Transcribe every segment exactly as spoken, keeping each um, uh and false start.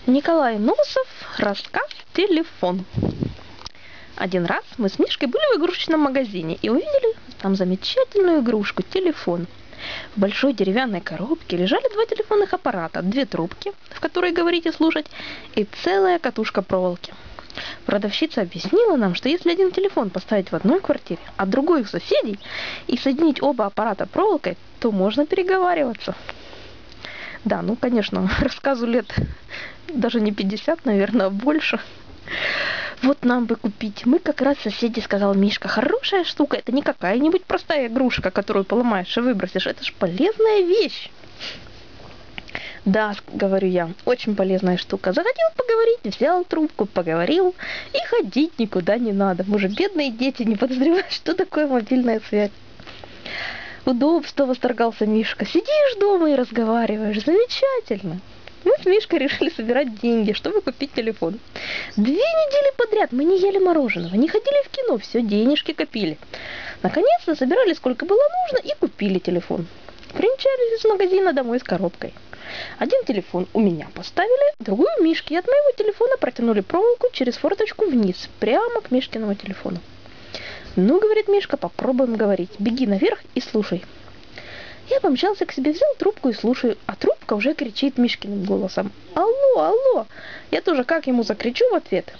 Николай Носов. Рассказ «Телефон». Один раз мы с Мишкой были в игрушечном магазине и увидели там замечательную игрушку – телефон. В большой деревянной коробке лежали два телефонных аппарата, две трубки, в которые говорить и слушать, и целая катушка проволоки. Продавщица объяснила нам, что если один телефон поставить в одной квартире, а другой у соседей, и соединить оба аппарата проволокой, то можно переговариваться. Да, ну, конечно, рассказу лет даже не пятьдесят, наверное, а больше. Вот нам бы купить. Мы как раз соседи, сказал Мишка. Хорошая штука. Это не какая-нибудь простая игрушка, которую поломаешь и выбросишь. Это ж полезная вещь. Да, говорю я, очень полезная штука. Захотел поговорить, взял трубку, поговорил. И ходить никуда не надо. Мы же бедные дети, не подозревают, что такое мобильная связь. Удобство, восторгался Мишка. Сидишь дома и разговариваешь. Замечательно. Мы с Мишкой решили собирать деньги, чтобы купить телефон. Две недели подряд мы не ели мороженого, не ходили в кино, все денежки копили. Наконец-то собирали сколько было нужно и купили телефон. Примчались из магазина домой с коробкой. Один телефон у меня поставили, другой у Мишки. И от моего телефона протянули проволоку через форточку вниз, прямо к Мишкиному телефону. Ну, говорит Мишка, попробуем говорить. Беги наверх и слушай. Я помчался к себе, взял трубку и слушаю, а трубка уже кричит Мишкиным голосом. Алло, алло! Я тоже как ему закричу в ответ.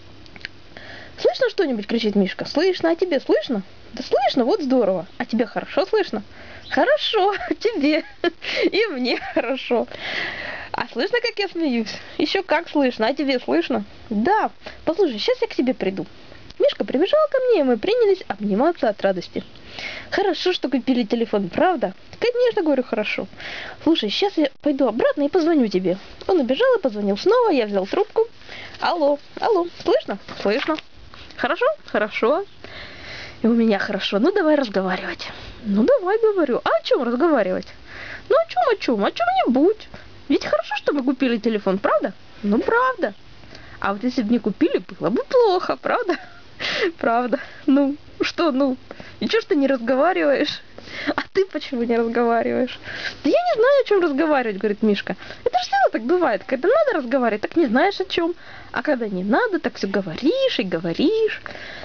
Слышно что-нибудь, кричит Мишка. Слышно, а тебе слышно? Да слышно, вот здорово. А тебе хорошо слышно? Хорошо, тебе и мне хорошо. А слышно, как я смеюсь? Еще как слышно, а тебе слышно? Да, послушай, сейчас я к тебе приду. Мишка прибежал ко мне, и мы принялись обниматься от радости. Хорошо, что купили телефон, правда? Конечно, говорю, хорошо. Слушай, сейчас я пойду обратно и позвоню тебе. Он убежал и позвонил снова, я взял трубку. Алло, алло, слышно? Слышно. Хорошо? Хорошо. И у меня хорошо. Ну, давай разговаривать. Ну, давай, говорю. А о чем разговаривать? Ну, о чем, о чем? О чем-нибудь. Ведь хорошо, что мы купили телефон, правда? Ну, правда. А вот если бы не купили, было бы плохо, правда? Правда. Ну, что, ну? И чё ж ты не разговариваешь? А ты почему не разговариваешь? Да я не знаю, о чем разговаривать, говорит Мишка. Это же всегда так бывает. Когда надо разговаривать, так не знаешь о чем. А когда не надо, так все говоришь и говоришь.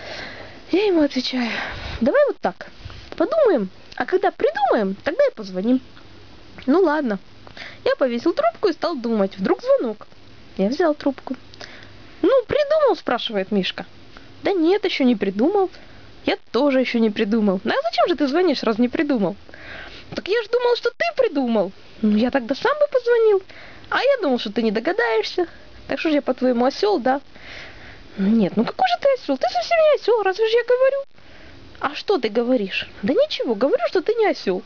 Я ему отвечаю, давай вот так. Подумаем, а когда придумаем, тогда и позвоним. Ну ладно. Я повесил трубку и стал думать. Вдруг звонок. Я взял трубку. Ну, придумал, спрашивает Мишка. Да нет, еще не придумал. Я тоже еще не придумал. Ну а зачем же ты звонишь, раз не придумал? Так я ж думал, что ты придумал. Ну я тогда сам бы позвонил. А я думал, что ты не догадаешься. Так что же я, по-твоему, осел, да? Ну нет, ну какой же ты осел? Ты совсем не осел, разве же я говорю? А что ты говоришь? Да ничего, говорю, что ты не осел.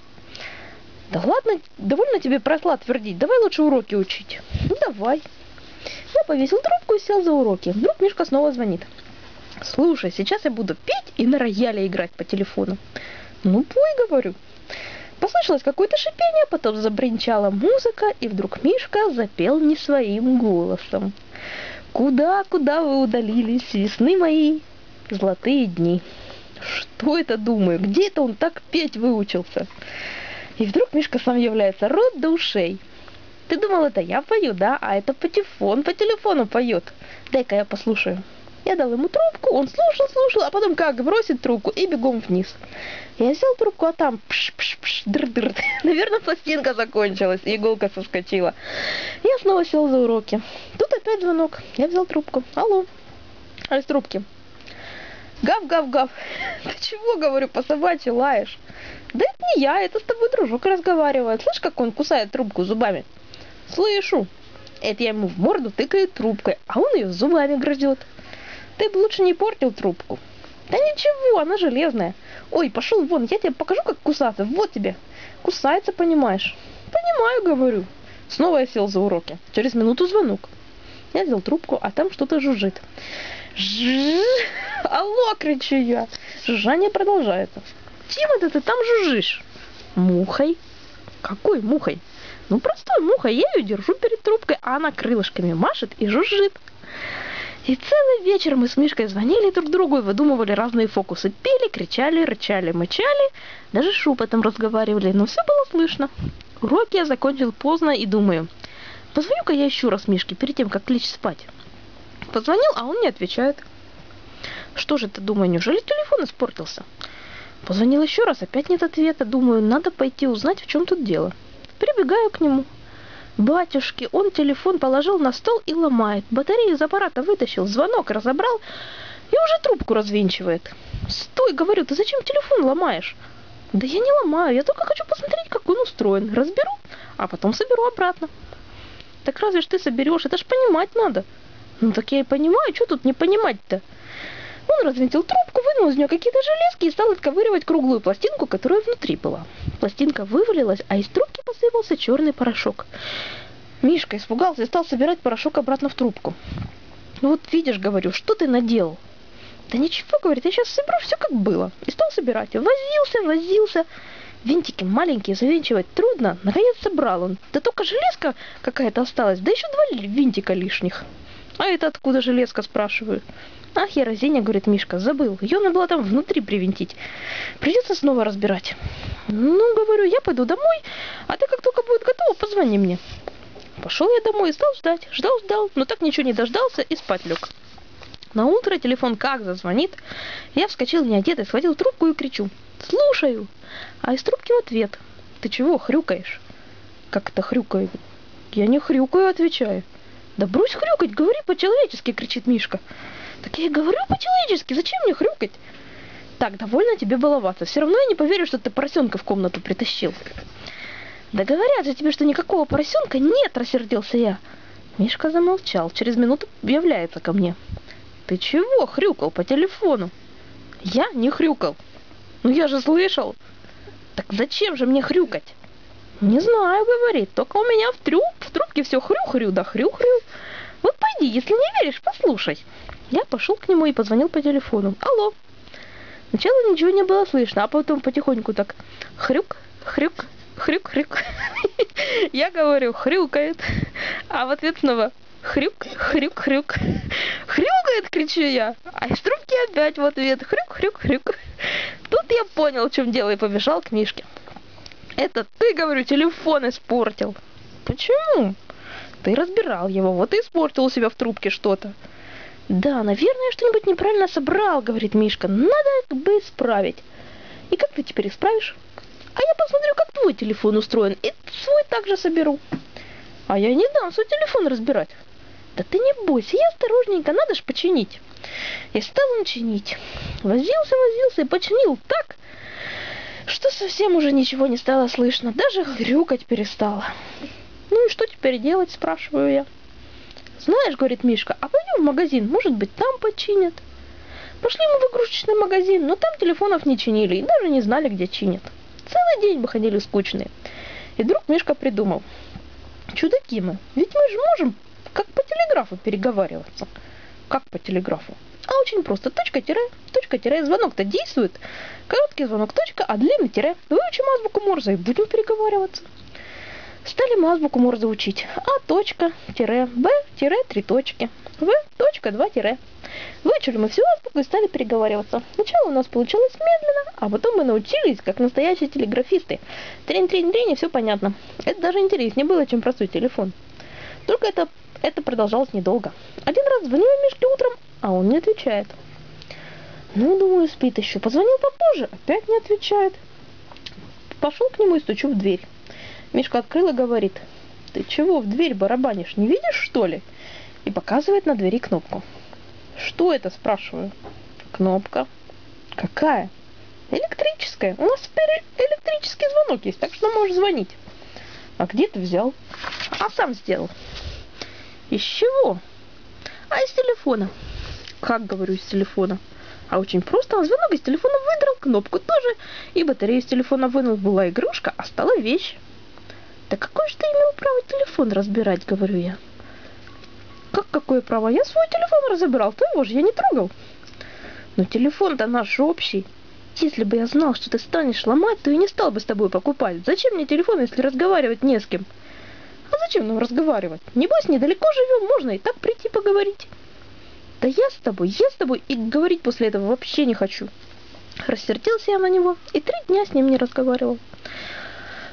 Да ладно, довольно тебе про осла твердить. Давай лучше уроки учить. Ну давай. Я повесил трубку и сел за уроки. Вдруг Мишка снова звонит. Слушай, сейчас я буду петь и на рояле играть по телефону. Ну, пой, говорю. Послышалось какое-то шипение, потом забринчала музыка, и вдруг Мишка запел не своим голосом. Куда, куда вы удалились, весны мои, золотые дни? Что это, думаю, где это он так петь выучился? И вдруг Мишка сам является, рот до ушей. Ты думал, это я пою, да? А это патефон по телефону поет. Дай-ка я послушаю. Я дал ему трубку, он слушал, слушал, а потом как бросит трубку и бегом вниз. Я взял трубку, а там пш-пш-пш, дыр-дыр. Наверное, пластинка закончилась, и иголка соскочила. Я снова сел за уроки. Тут опять звонок. Я взял трубку. Алло. А из трубки. Гав-гав-гав. Ты чего, говорю, по собачьи лаешь? Да это не я, это с тобой дружок разговаривает. Слышь, как он кусает трубку зубами? Слышу. Это я ему в морду тыкаю трубкой, а он ее зубами грызет. Ты бы лучше не портил трубку. Да ничего, она железная. Ой, пошел вон, я тебе покажу, как кусаться. Вот тебе. Кусается, понимаешь? Понимаю, говорю. Снова я сел за уроки. Через минуту звонок. Я взял трубку, а там что-то жужжит. Жжж. Алло, кричу я. Жужжание продолжается. Чем это ты там жужжишь? Мухой. Какой мухой? Ну, простой мухой. Я ее держу перед трубкой, а она крылышками машет и жужжит. И целый вечер мы с Мишкой звонили друг другу и выдумывали разные фокусы. Пели, кричали, рычали, мычали, даже шепотом разговаривали, но все было слышно. Уроки я закончил поздно и думаю, Позвоню-ка я еще раз Мишке перед тем, как лечь спать. Позвонил, а он не отвечает. Что же ты, думаю, неужели телефон испортился? Позвонил еще раз, опять нет ответа. Думаю, надо пойти узнать, в чем тут дело. Прибегаю к нему. Батюшки, он телефон положил на стол и ломает. Батарею из аппарата вытащил, звонок разобрал и уже трубку развинчивает. Стой, говорю, ты зачем телефон ломаешь? Да я не ломаю, я только хочу посмотреть, как он устроен. Разберу, а потом соберу обратно. Так разве ж ты соберешь? Это ж понимать надо. Ну так я и понимаю, что тут не понимать-то? Он развинтил трубку, вынул из нее какие-то железки и стал отковыривать круглую пластинку, которая внутри была. Пластинка вывалилась, а из трубки посыпался черный порошок. Мишка испугался и стал собирать порошок обратно в трубку. Ну вот видишь, говорю, что ты наделал? Да ничего, говорит, я сейчас соберу все как было. И стал собирать. Возился, возился. Винтики маленькие, завинчивать трудно. Наконец собрал он. Да только железка какая-то осталась, да еще два винтика лишних. А это откуда железка, спрашиваю. Ах, я разиня, говорит Мишка, забыл. Ее надо было там внутри привинтить. Придется снова разбирать. Ну, говорю, я пойду домой, а ты как только будет готово, позвони мне. Пошел я домой и стал ждать. Ждал, ждал, но так ничего не дождался и спать лег. На утро телефон как зазвонит. Я вскочил неодетый, схватил трубку и кричу. Слушаю. А из трубки в ответ. Ты чего хрюкаешь? Как это хрюкаю? Я не хрюкаю, отвечаю. Да брось хрюкать, говори по-человечески, кричит Мишка. Так я и говорю по-человечески, зачем мне хрюкать? Так, довольно тебе баловаться. Все равно я не поверю, что ты поросенка в комнату притащил. Да говорят же тебе, что никакого поросенка нет, рассердился я. Мишка замолчал. Через минуту является ко мне. Ты чего хрюкал по телефону? Я не хрюкал. Ну я же слышал. Так зачем же мне хрюкать? Не знаю, говорит. Только у меня в, трюб, в трубке все хрю-хрю, да хрю-хрю. Вот пойди, если не веришь, послушай. Я пошел к нему и позвонил по телефону. Алло. Сначала ничего не было слышно, а потом потихоньку так хрюк, хрюк, хрюк, хрюк. Я говорю, хрюкает. А в ответ снова хрюк, хрюк, хрюк. Хрюкает, кричу я. А из трубки опять в ответ хрюк, хрюк, хрюк. Тут я понял, в чем дело, и побежал к Мишке. Это ты, говорю, телефон испортил. Почему? Ты разбирал его, вот и испортил у себя в трубке что-то. Да, наверное, что-нибудь неправильно собрал, говорит Мишка. Надо как бы исправить. И как ты теперь исправишь? А я посмотрю, как твой телефон устроен, и свой также соберу. А я не дам свой телефон разбирать. Да ты не бойся, я осторожненько, надо ж починить. И стал он чинить. Возился, возился и починил так, что совсем уже ничего не стало слышно. Даже хрюкать перестало. Ну и что теперь делать, спрашиваю я. Знаешь, говорит Мишка, а пойдем в магазин, может быть, там починят. Пошли мы в игрушечный магазин, но там телефонов не чинили и даже не знали, где чинят. Целый день мы ходили скучные. И вдруг Мишка придумал. Чудаки мы, ведь мы же можем как по телеграфу переговариваться. Как по телеграфу? А очень просто. Точка, тире, точка, тире. Звонок-то действует. Короткий звонок, точка, а длинный тире. Выучим азбуку Морзе и будем переговариваться. Стали мы азбуку Морзе учить. А, точка, тире, Б, тире, три точки. В, точка, два тире. Выучили мы всю азбуку и стали переговариваться. Сначала у нас получалось медленно, а потом мы научились, как настоящие телеграфисты. Трень-трень-трень, и все понятно. Это даже интереснее было, чем простой телефон. Только это, это продолжалось недолго. Один раз звонила Мишке утром, а он не отвечает. Ну, думаю, спит еще. Позвонил попозже, опять не отвечает. Пошел к нему и стучу в дверь. Мишка открыл и говорит: ты чего в дверь барабанишь, не видишь, что ли? И показывает на двери кнопку. Что это, спрашиваю? Кнопка. Какая? Электрическая. У нас теперь электрический звонок есть, так что можешь звонить. А где ты взял? А сам сделал. Из чего? А из телефона. Как, говорю, из телефона? А очень просто. А звонок из телефона выдрал, кнопку тоже. И батарею из телефона вынул. Была игрушка, а стала вещь. Да какое же ты имел право телефон разбирать, говорю я. Как какое право? Я свой телефон разобрал, твоего же я не трогал. Но телефон-то наш общий. Если бы я знал, что ты станешь ломать, то и не стал бы с тобой покупать. Зачем мне телефон, если разговаривать не с кем? А зачем нам разговаривать? Небось, недалеко живем, можно и так прийти поговорить. Да я с тобой, я с тобой, и говорить после этого вообще не хочу. Рассердился я на него, и три дня с ним не разговаривал.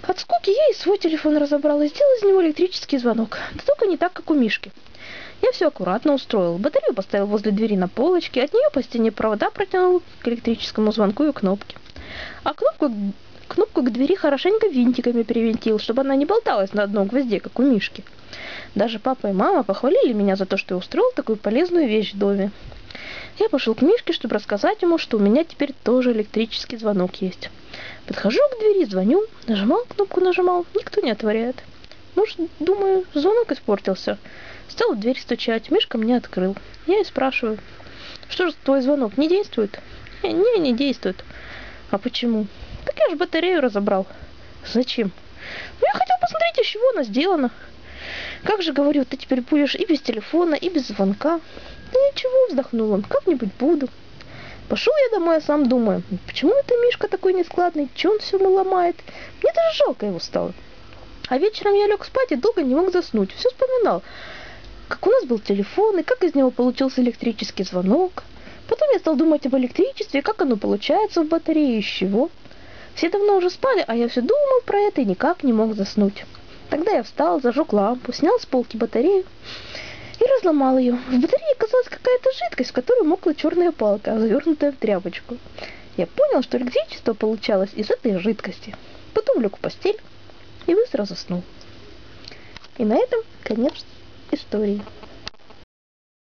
От скуки я и свой телефон разобрал и сделал из него электрический звонок. Да только не так, как у Мишки. Я все аккуратно устроил. Батарею поставил возле двери на полочке, от нее по стене провода протянул к электрическому звонку и кнопке. А кнопку, кнопку к двери хорошенько винтиками привинтил, чтобы она не болталась на одном гвозде, как у Мишки. Даже папа и мама похвалили меня за то, что я устроил такую полезную вещь в доме. Я пошел к Мишке, чтобы рассказать ему, что у меня теперь тоже электрический звонок есть. Подхожу к двери, звоню, нажимал кнопку, нажимал, никто не отворяет. Может, думаю, звонок испортился. Стал в дверь стучать, Мишка мне открыл. Я и спрашиваю, что же твой звонок не действует? Не, не, не действует. А почему? Так я же батарею разобрал. Зачем? Ну, я хотел посмотреть, из чего она сделана. Как же, говорю, ты теперь будешь и без телефона, и без звонка. Да ничего, вздохнул он, как-нибудь буду. Пошел я домой, а сам думаю, почему это Мишка такой нескладный, че он все ломает? Мне даже жалко его стало. А вечером я лег спать и долго не мог заснуть. Все вспоминал, как у нас был телефон, и как из него получился электрический звонок. Потом я стал думать об электричестве, как оно получается в батарее, из чего. Все давно уже спали, а я все думал про это и никак не мог заснуть. Тогда я встал, зажег лампу, снял с полки батарею и разломал ее. В батарее оказалась какая-то жидкость, в которой мокла черная палка, завернутая в тряпочку. Я понял, что электричество получалось из этой жидкости. Потом лег в постель и быстро заснул. И на этом конец истории.